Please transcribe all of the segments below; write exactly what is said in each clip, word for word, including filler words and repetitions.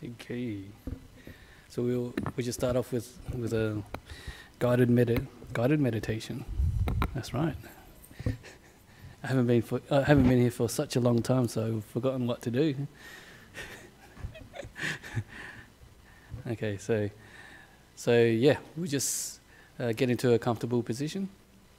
Okay. So we'll we just start off with with a guided med guided meditation. That's right. I haven't been for I haven't been here for such a long time, so I've forgotten what to do. Okay, so so yeah, we just uh, get into a comfortable position.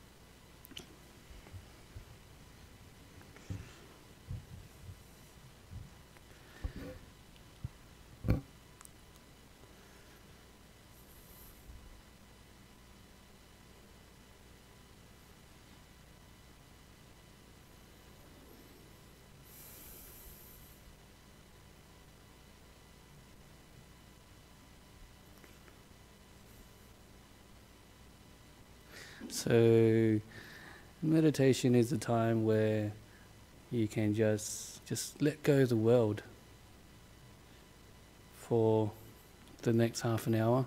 So meditation is a time where you can just just let go of the world for the next half an hour.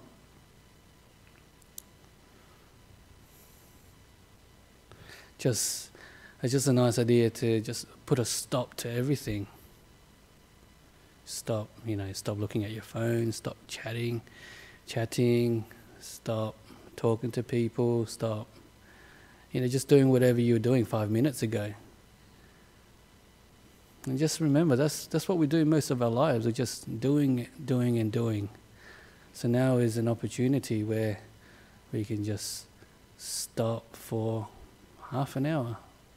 Just it's just a nice idea to just put a stop to everything. Stop, you know, stop looking at your phone, stop chatting, chatting, stop talking to people, stop, you know, just doing whatever you were doing five minutes ago. And just remember, that's that's what we do most of our lives. We're just doing, doing, and doing. So now is an opportunity where we can just stop for half an hour.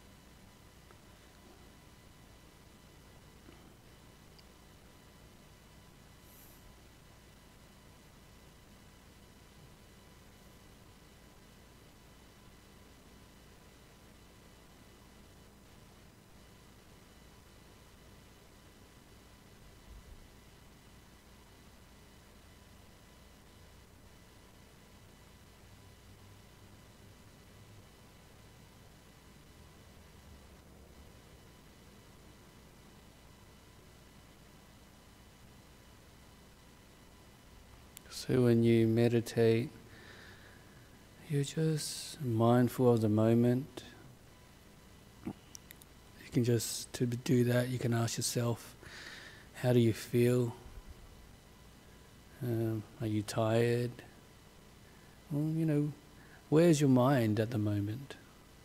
So when you meditate, you're just mindful of the moment. You can just, to do that, you can ask yourself, how do you feel? Um, are you tired? Well, you know, where's your mind at the moment?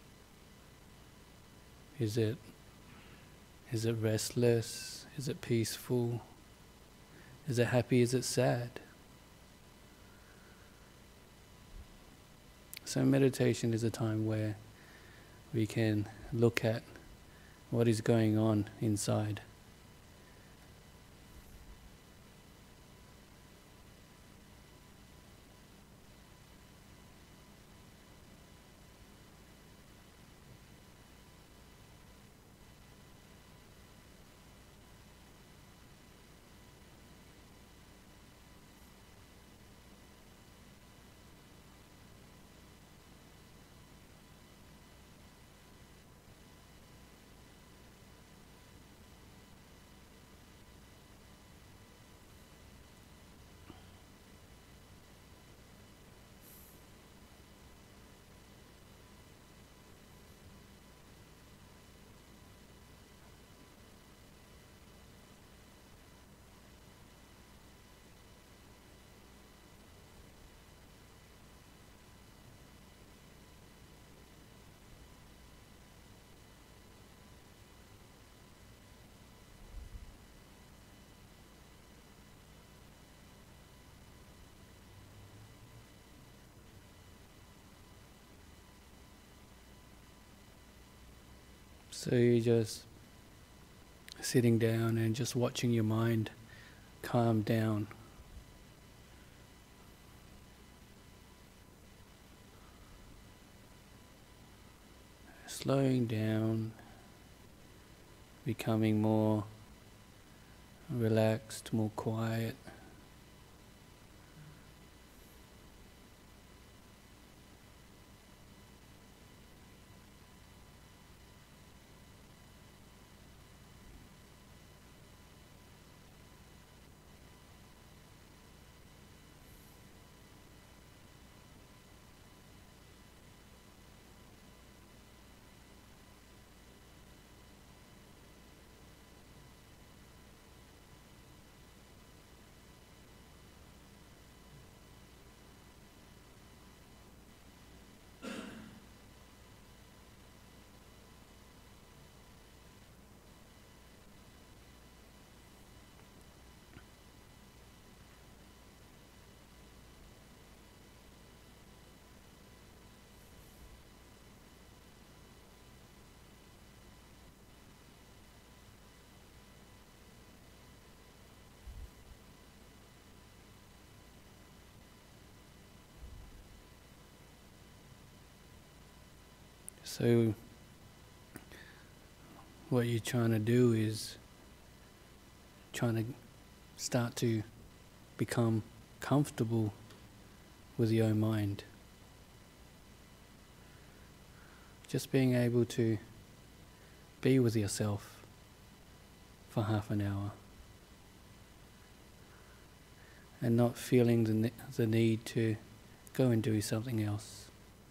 Is it, is it restless? Is it peaceful? Is it happy? Is it sad? So meditation is a time where we can look at what is going on inside. So you're just sitting down and just watching your mind calm down. Slowing down, becoming more relaxed, more quiet. So what you're trying to do is trying to start to become comfortable with your own mind. Just being able to be with yourself for half an hour and not feeling the, ne- the need to go and do something else.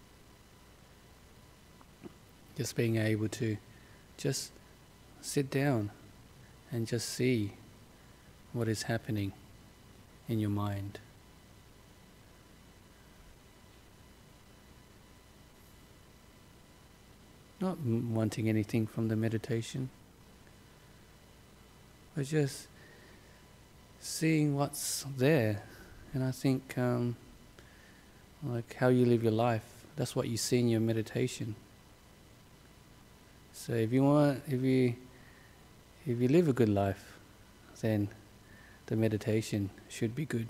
Just being able to just sit down and just see what is happening in your mind. Not m- wanting anything from the meditation, but just seeing what's there. And I think um, like how you live your life, that's what you see in your meditation. So if you want, if you if you live a good life, then the meditation should be good.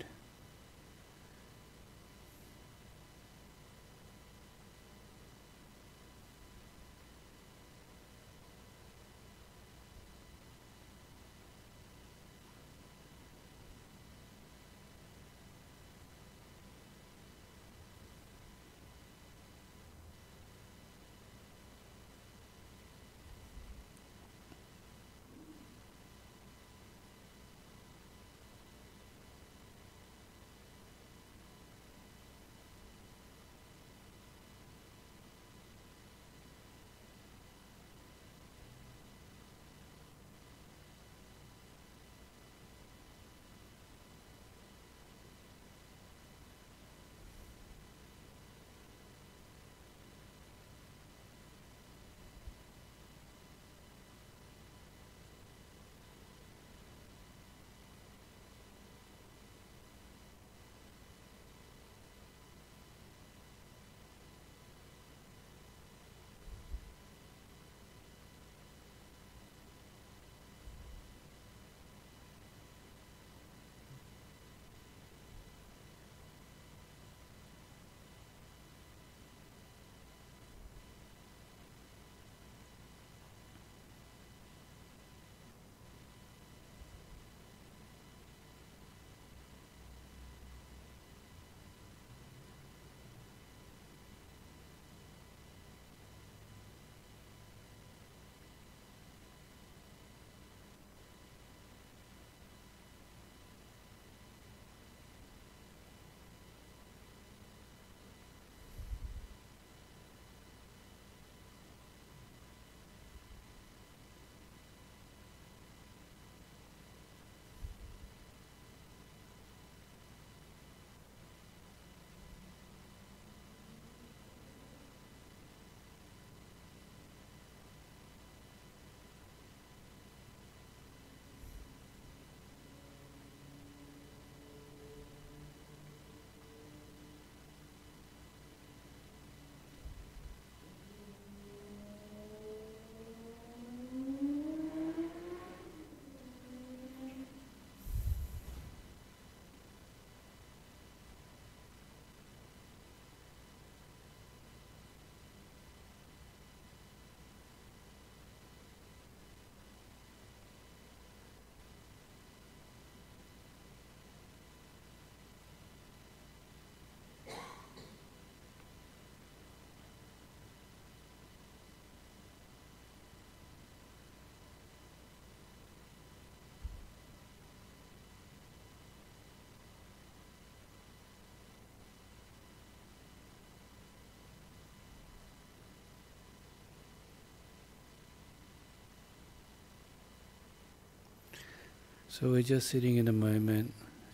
So we're just sitting in the moment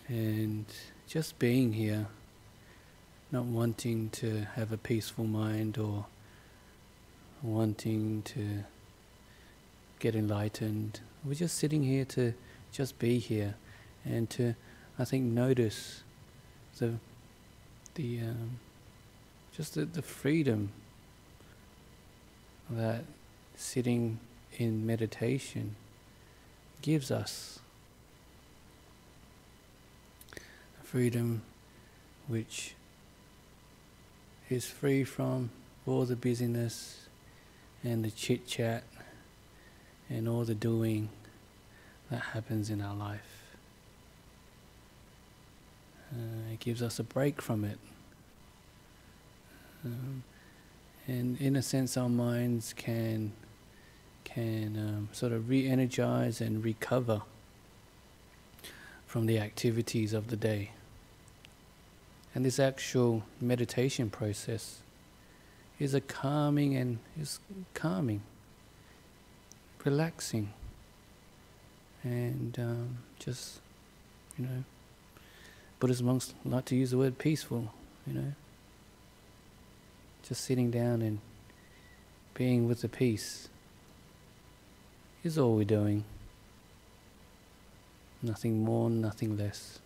and just being here, not wanting to have a peaceful mind or wanting to get enlightened. We're just sitting here to just be here and to, I think, notice the the um, just the, the freedom that sitting in meditation gives us. A freedom which is free from all the busyness, and the chit chat and all the doing that happens in our life. Uh, it gives us a break from it. Um, and in a sense, our minds can can um, sort of re-energize and recover from the activities of the day. And this actual meditation process is a calming and is calming, relaxing, and um, just, you know, Buddhist monks like to use the word peaceful, you know, just sitting down and being with the peace is all we're doing. Nothing more, nothing less.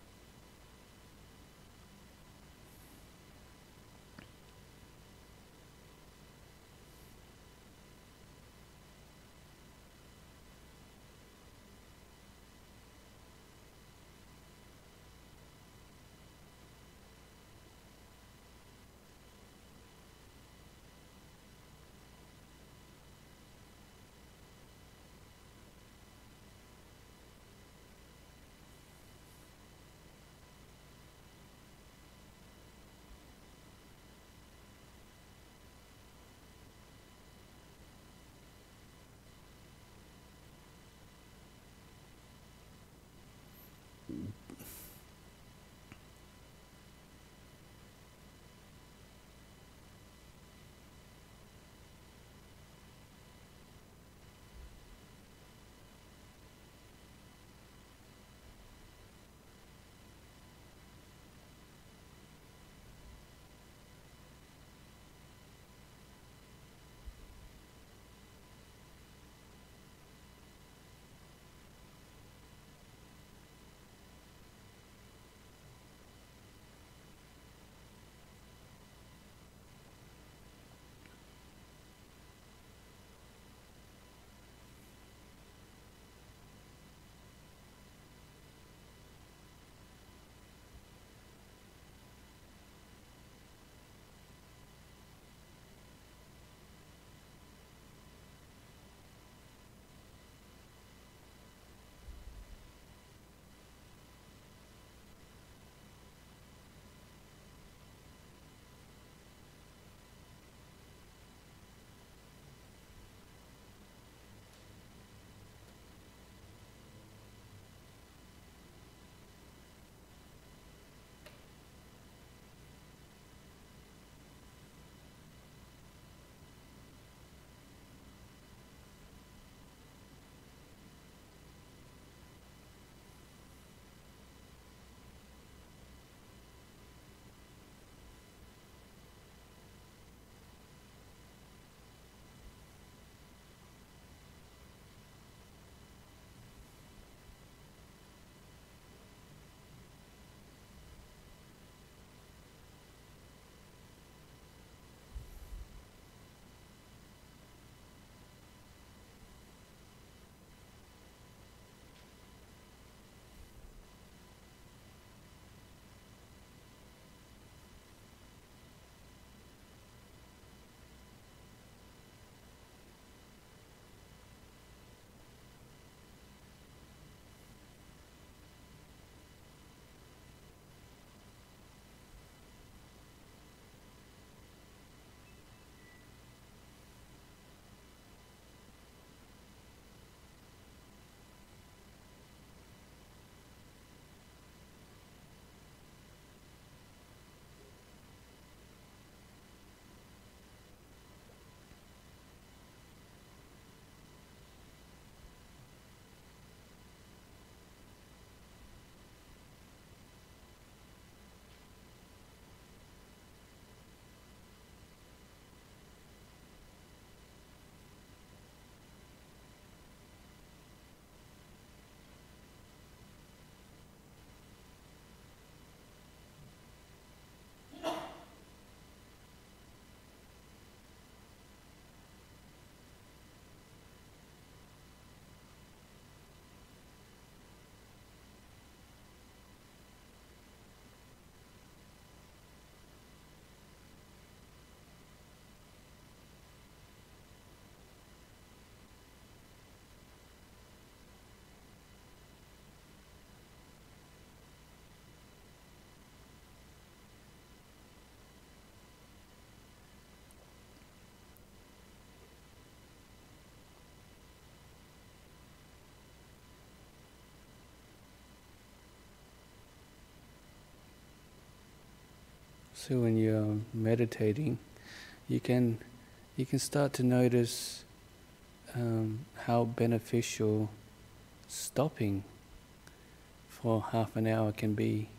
So when you're meditating, you can you can start to notice um, how beneficial stopping for half an hour can be.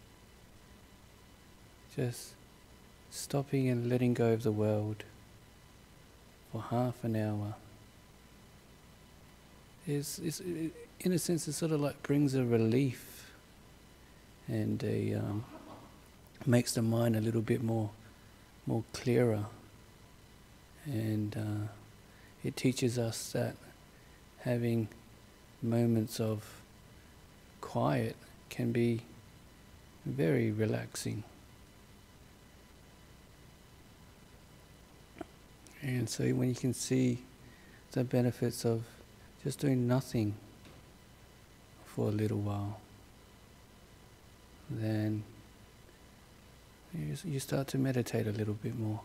Just stopping and letting go of the world for half an hour is, is in a sense, it sort of like brings a relief and a um, makes the mind a little bit more more clearer, and uh, it teaches us that having moments of quiet can be very relaxing. And so when you can see the benefits of just doing nothing for a little while, then you, you start to meditate a little bit more.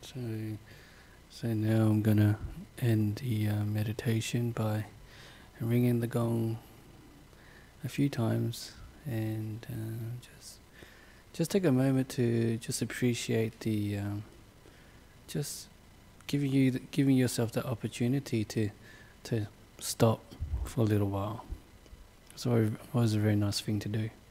So, so now I'm gonna end the uh, meditation by ringing the gong a few times, and uh, just just take a moment to just appreciate the um, just giving you the, giving yourself the opportunity to to stop for a little while. It's always, always a very nice thing to do.